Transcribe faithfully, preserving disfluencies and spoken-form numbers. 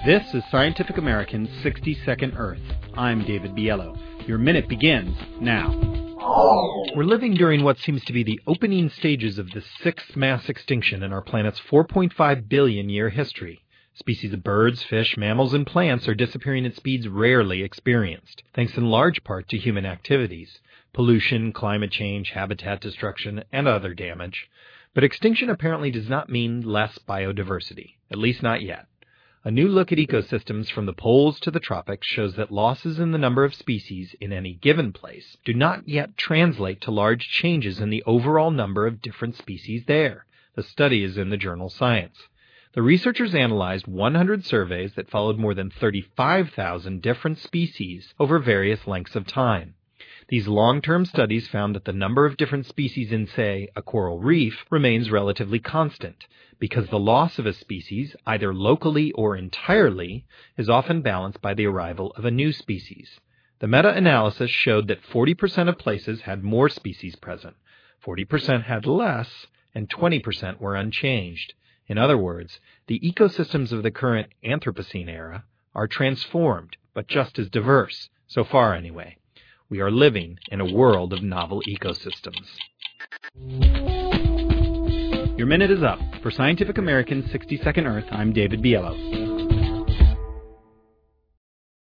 This is Scientific American's sixty second Earth. I'm David Biello. Your minute begins now. We're living during what seems to be the opening stages of the sixth mass extinction in our planet's four point five billion year history. Species of birds, fish, mammals, and plants are disappearing at speeds rarely experienced, thanks in large part to human activities, pollution, climate change, habitat destruction, and other damage. But extinction apparently does not mean less biodiversity, at least not yet. A new look at ecosystems from the poles to the tropics shows that losses in the number of species in any given place do not yet translate to large changes in the overall number of different species there. The study is in the journal Science. The researchers analyzed one hundred surveys that followed more than thirty-five thousand different species over various lengths of time. These long-term studies found that the number of different species in, say, a coral reef remains relatively constant, because the loss of a species, either locally or entirely, is often balanced by the arrival of a new species. The meta-analysis showed that forty percent of places had more species present, forty percent had less, and twenty percent were unchanged. In other words, the ecosystems of the current Anthropocene era are transformed, but just as diverse, so far anyway. We are living in a world of novel ecosystems. Your minute is up. For Scientific American's sixty second Earth, I'm David Biello.